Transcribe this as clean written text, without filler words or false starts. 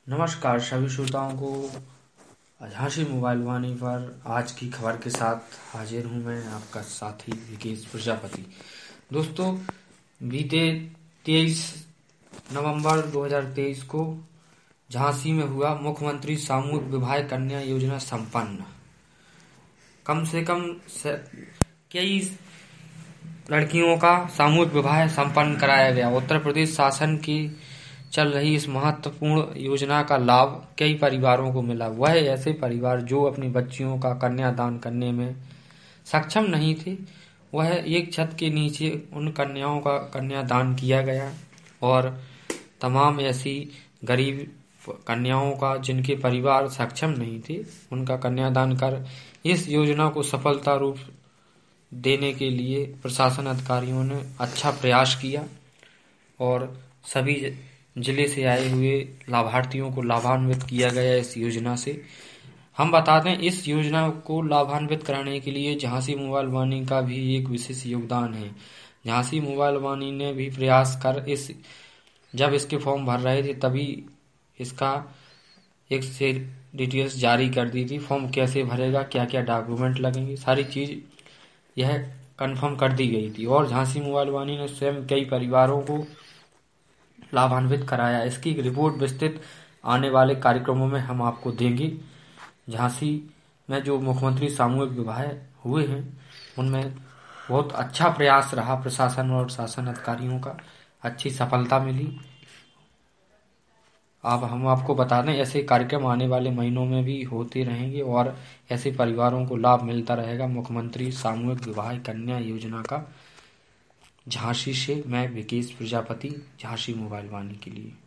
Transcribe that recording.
नमस्कार सभी श्रोताओं को। झांसी मोबाइल वाणी पर आज की खबर के साथ हाजिर हूं मैं, आपका साथी विकेश प्रजापति। दोस्तों, बीते 23 नवंबर 2023 को झांसी में हुआ मुख्यमंत्री सामूहिक विवाह कन्या योजना संपन्न। कम से कम कई लड़कियों का सामूहिक विवाह संपन्न कराया गया। उत्तर प्रदेश शासन की चल रही इस महत्वपूर्ण योजना का लाभ कई परिवारों को मिला। वह ऐसे परिवार जो अपनी बच्चियों का कन्यादान करने में सक्षम नहीं थे, वह एक छत के नीचे उन कन्याओं का कन्यादान किया गया और तमाम ऐसी गरीब कन्याओं का जिनके परिवार सक्षम नहीं थे, उनका कन्यादान कर इस योजना को सफलता रूप देने के लिए प्रशासन अधिकारियों ने अच्छा प्रयास किया और सभी जिले से आए हुए लाभार्थियों को लाभान्वित किया गया। इस योजना से हम बता दें, इस योजना को लाभान्वित कराने के लिए झांसी मोबाइल वाणी का भी एक विशेष योगदान है। झांसी मोबाइल वाणी ने भी प्रयास कर जब इसके फॉर्म भर रहे थे तभी इसका एक से डिटेल्स जारी कर दी थी। फॉर्म कैसे भरेगा, क्या क्या डॉक्यूमेंट लगेंगे, सारी चीज यह कंफर्म कर दी गई थी और झांसी मोबाइल वाणी ने स्वयं कई परिवारों को लाभान्वित कराया। इसकी रिपोर्ट विस्तृत आने वाले कार्यक्रमों में हम आपको देंगे। झांसी में जो मुख्यमंत्री सामूहिक विवाह हुए हैं उनमें बहुत अच्छा प्रयास रहा प्रशासन और शासन अधिकारियों का, अच्छी सफलता मिली। अब हम आपको बता दें, ऐसे कार्यक्रम आने वाले महीनों में भी होते रहेंगे और ऐसे परिवारों को लाभ मिलता रहेगा मुख्यमंत्री सामूहिक विवाह कन्या योजना का। झांसी से मैं विकेश प्रजापति, झांसी मोबाइल वाणी के लिए।